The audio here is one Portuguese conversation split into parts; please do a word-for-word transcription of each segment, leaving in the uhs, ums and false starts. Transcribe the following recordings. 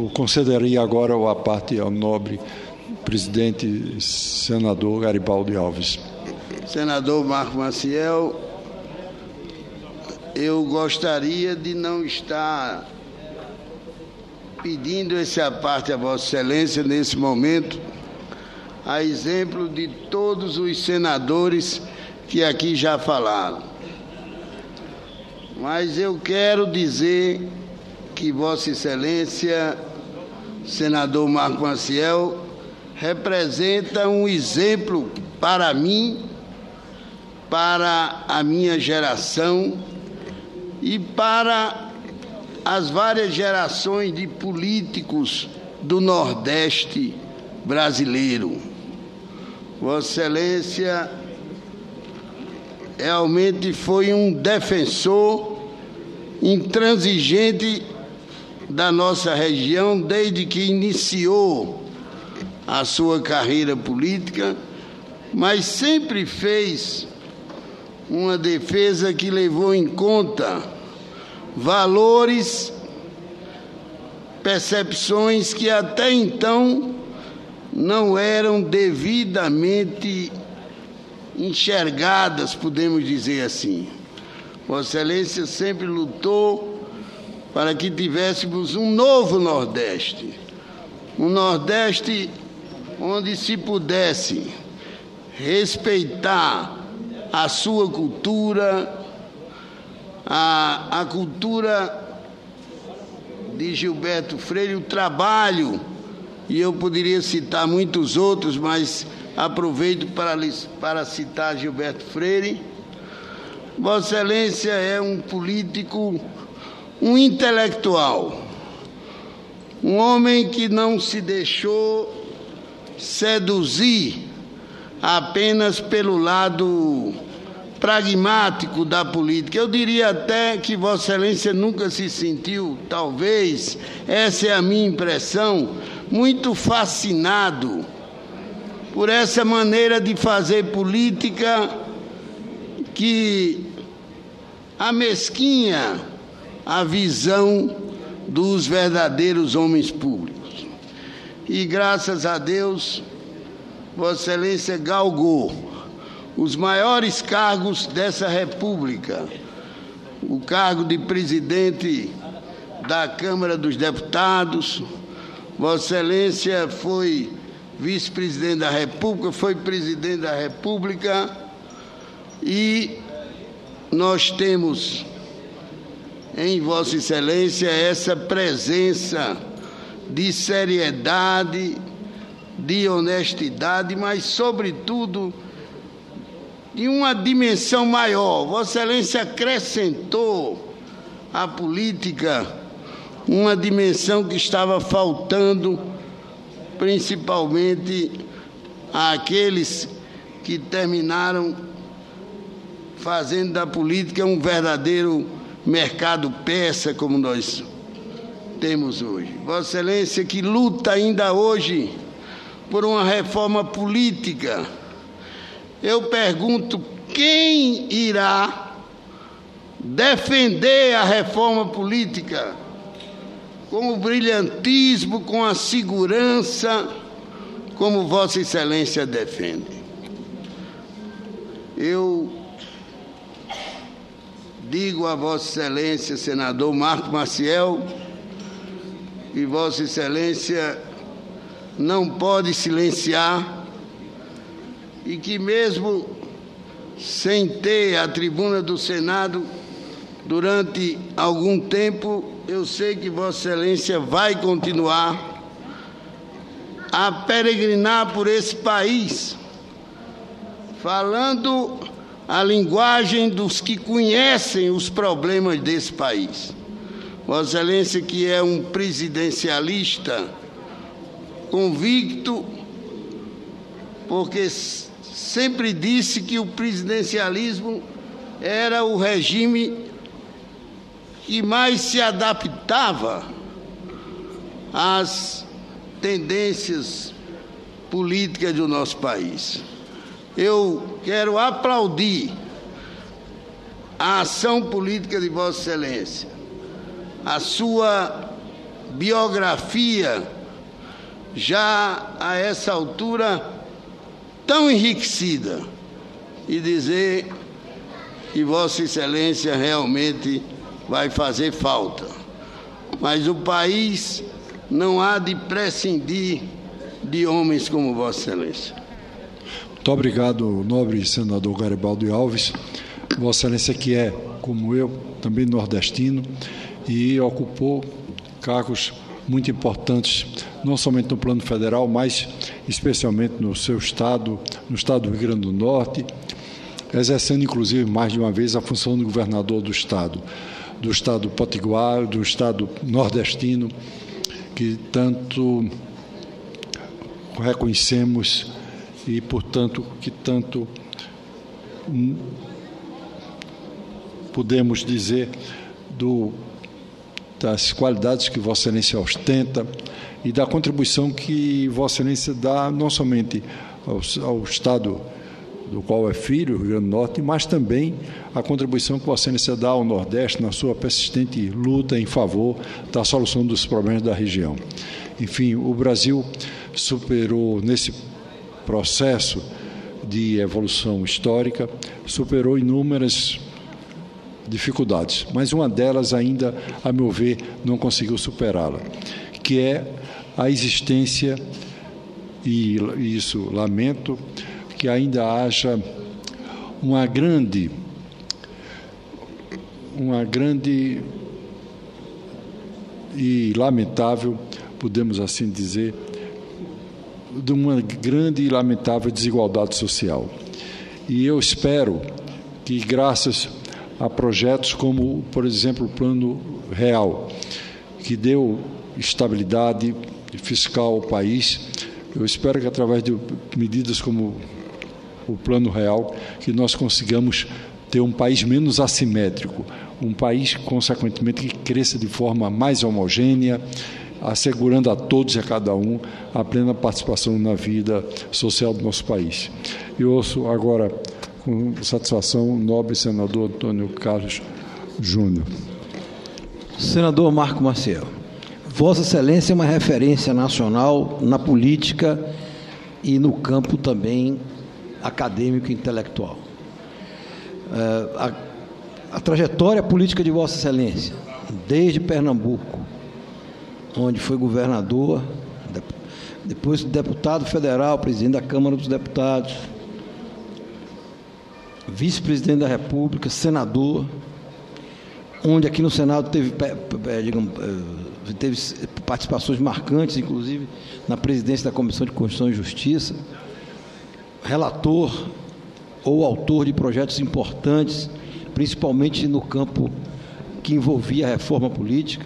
eu concederia agora a parte ao nobre presidente senador Garibaldi Alves. Senador Marco Maciel, eu gostaria de não estar pedindo essa parte a Vossa Excelência nesse momento, a exemplo de todos os senadores que aqui já falaram. Mas eu quero dizer que Vossa Excelência, senador Marco Maciel, representa um exemplo para mim, para a minha geração e para as várias gerações de políticos do Nordeste brasileiro. Vossa Excelência realmente foi um defensor intransigente da nossa região desde que iniciou a sua carreira política, mas sempre fez uma defesa que levou em conta valores, percepções que até então não eram devidamente enxergadas, podemos dizer assim. Vossa Excelência sempre lutou para que tivéssemos um novo Nordeste, um Nordeste onde se pudesse respeitar a sua cultura, a, a cultura de Gilberto Freire, o trabalho, e eu poderia citar muitos outros, mas aproveito para, para citar Gilberto Freire. Vossa Excelência é um político, um intelectual, um homem que não se deixou seduzir apenas pelo lado pragmático da política. Eu diria até que Vossa Excelência nunca se sentiu, talvez, essa é a minha impressão, muito fascinado por essa maneira de fazer política que amesquinha a visão dos verdadeiros homens públicos. E graças a Deus, Vossa Excelência galgou os maiores cargos dessa República, o cargo de presidente da Câmara dos Deputados. Vossa Excelência foi vice-presidente da República, foi presidente da República, e nós temos em Vossa Excelência essa presença de seriedade, de honestidade, mas, sobretudo, de uma dimensão maior. Vossa Excelência acrescentou à política uma dimensão que estava faltando, principalmente àqueles que terminaram fazendo da política um verdadeiro mercado persa, como nós temos hoje. Vossa Excelência, que luta ainda hoje por uma reforma política. Eu pergunto, quem irá defender a reforma política com o brilhantismo, com a segurança, como Vossa Excelência defende? Eu digo a Vossa Excelência, senador Marco Maciel, que Vossa Excelência não pode silenciar e que, mesmo sem ter a tribuna do Senado durante algum tempo, eu sei que Vossa Excelência vai continuar a peregrinar por esse país, falando a linguagem dos que conhecem os problemas desse país. Vossa Excelência, que é um presidencialista convicto, porque sempre disse que o presidencialismo era o regime que mais se adaptava às tendências políticas do nosso país. Eu quero aplaudir a ação política de Vossa Excelência, a sua biografia, já a essa altura tão enriquecida, e dizer que Vossa Excelência realmente vai fazer falta. Mas o país não há de prescindir de homens como Vossa Excelência. Muito obrigado, nobre senador Garibaldi Alves. Vossa Excelência, que é, como eu, também nordestino, e ocupou cargos muito importantes, não somente no plano federal, mas especialmente no seu estado, no estado do Rio Grande do Norte, exercendo, inclusive, mais de uma vez a função de governador do estado, do estado potiguar, do estado nordestino, que tanto reconhecemos e, portanto, que tanto podemos dizer do, das qualidades que Vossa Excelência ostenta e da contribuição que Vossa Excelência dá não somente ao, ao estado do qual é filho, o Rio Grande do Norte, mas também a contribuição que Vossa Excelência dá ao Nordeste na sua persistente luta em favor da solução dos problemas da região. Enfim, o Brasil superou, nesse processo de evolução histórica, superou inúmeras dificuldades, mas uma delas ainda, a meu ver, não conseguiu superá-la, que é a existência, e isso lamento, que ainda haja uma grande, uma grande e lamentável, podemos assim dizer, de uma grande e lamentável desigualdade social. E eu espero que, graças a projetos como, por exemplo, o Plano Real, que deu estabilidade fiscal ao país, eu espero que, através de medidas como o Plano Real, que nós consigamos ter um país menos assimétrico, um país, consequentemente, que cresça de forma mais homogênea, assegurando a todos e a cada um a plena participação na vida social do nosso país. Eu ouço agora, com satisfação, o nobre senador Antônio Carlos Júnior. Senador Marco Maciel, Vossa Excelência é uma referência nacional na política e no campo também acadêmico e intelectual. É, a, a trajetória política de Vossa Excelência, desde Pernambuco, onde foi governador, depois deputado federal, presidente da Câmara dos Deputados, vice-presidente da República, senador, onde aqui no Senado teve, digamos, teve participações marcantes, inclusive na presidência da Comissão de Constituição e Justiça, relator ou autor de projetos importantes, principalmente no campo que envolvia a reforma política,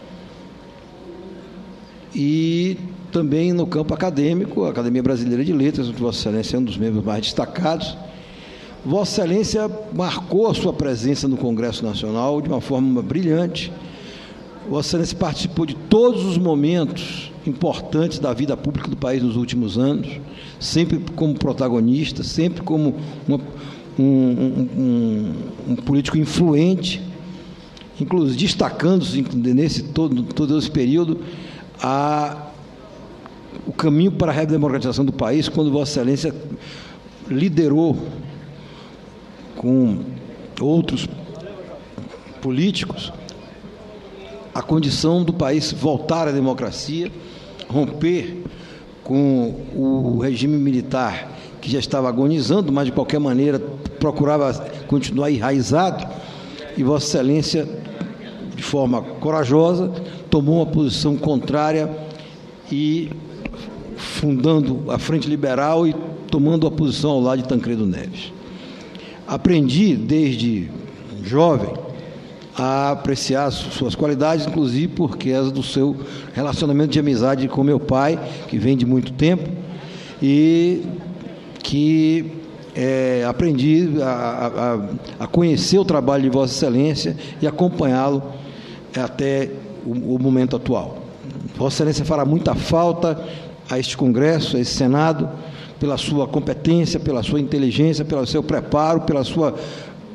e também no campo acadêmico, a Academia Brasileira de Letras, onde Vossa Excelência é um dos membros mais destacados. Vossa Excelência marcou a sua presença no Congresso Nacional de uma forma brilhante. Vossa Excelência participou de todos os momentos importantes da vida pública do país nos últimos anos, sempre como protagonista, sempre como uma, um, um, um, um político influente, inclusive destacando-se nesse todo, todo esse período a, o caminho para a redemocratização do país, quando Vossa Excelência liderou com outros políticos a condição do país voltar à democracia, romper com o regime militar que já estava agonizando, mas de qualquer maneira procurava continuar enraizado, e Vossa Excelência, de forma corajosa, tomou uma posição contrária e fundando a Frente Liberal e tomando a posição ao lado de Tancredo Neves. Aprendi desde jovem a apreciar suas qualidades, inclusive porque é do seu relacionamento de amizade com meu pai, que vem de muito tempo, e que é, aprendi a, a, a conhecer o trabalho de Vossa Excelência e acompanhá-lo até o, o momento atual. Vossa Excelência fará muita falta a este Congresso, a esse Senado, pela sua competência, pela sua inteligência, pelo seu preparo, pela sua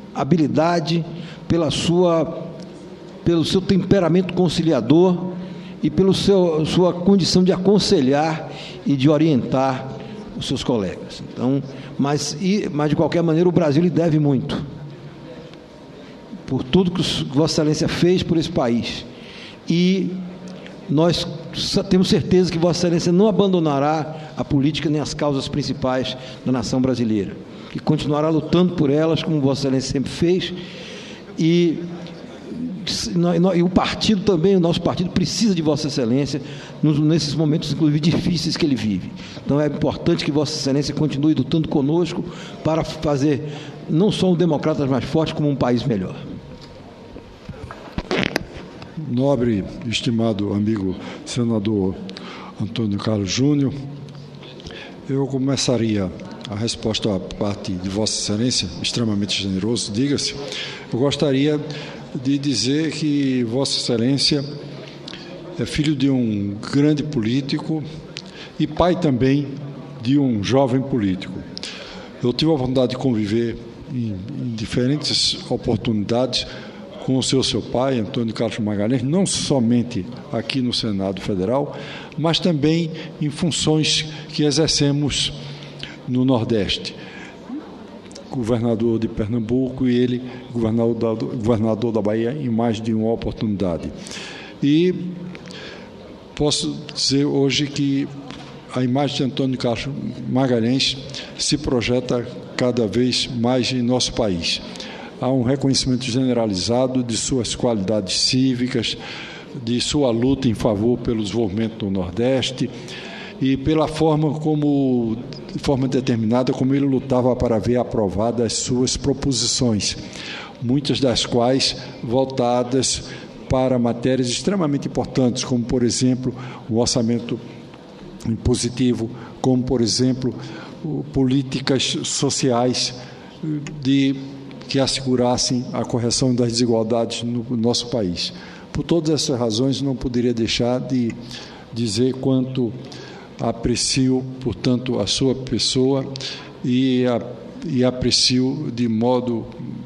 habilidade, pela sua, pelo seu temperamento conciliador e pela sua condição de aconselhar e de orientar os seus colegas. Então, mas, e, mas de qualquer maneira, o Brasil lhe deve muito por tudo que Vossa Excelência fez por esse país. E nós temos certeza que Vossa Excelência não abandonará a política nem as causas principais da nação brasileira, que continuará lutando por elas, como Vossa Excelência sempre fez, e, e o partido também, o nosso partido precisa de Vossa Excelência nesses momentos, inclusive, difíceis que ele vive. Então é importante que Vossa Excelência continue lutando conosco para fazer não só um Democratas mais forte, como um país melhor. Nobre, estimado amigo senador Antônio Carlos Júnior, eu começaria a resposta à parte de Vossa Excelência, extremamente generoso, diga-se. Eu gostaria de dizer que Vossa Excelência é filho de um grande político e pai também de um jovem político. Eu tive a oportunidade de conviver em, em diferentes oportunidades com o seu, seu pai, Antônio Carlos Magalhães, não somente aqui no Senado Federal, mas também em funções que exercemos no Nordeste. Governador de Pernambuco e ele, governador da, governador da Bahia, em mais de uma oportunidade. E posso dizer hoje que a imagem de Antônio Carlos Magalhães se projeta cada vez mais em nosso país. Há um reconhecimento generalizado de suas qualidades cívicas, de sua luta em favor pelo desenvolvimento do Nordeste e pela forma como, de forma determinada, como ele lutava para ver aprovadas as suas proposições, muitas das quais voltadas para matérias extremamente importantes, como, por exemplo, o orçamento impositivo, como, por exemplo, políticas sociais de que assegurassem a correção das desigualdades no nosso país. Por todas essas razões, não poderia deixar de dizer quanto aprecio, portanto, a sua pessoa e, a, e aprecio de modo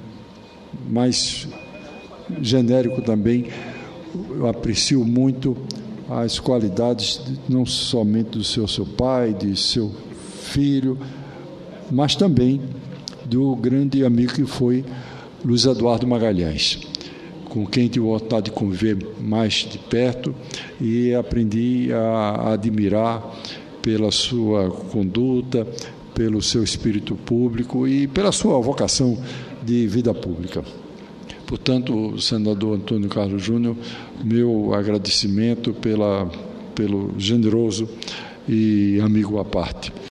mais genérico também, eu aprecio muito as qualidades não somente do seu, seu pai, de seu filho, mas também do grande amigo que foi Luiz Eduardo Magalhães, com quem tive a oportunidade de conviver mais de perto e aprendi a admirar pela sua conduta, pelo seu espírito público e pela sua vocação de vida pública. Portanto, senador Antônio Carlos Júnior, meu agradecimento pela, pelo generoso e amigo à parte.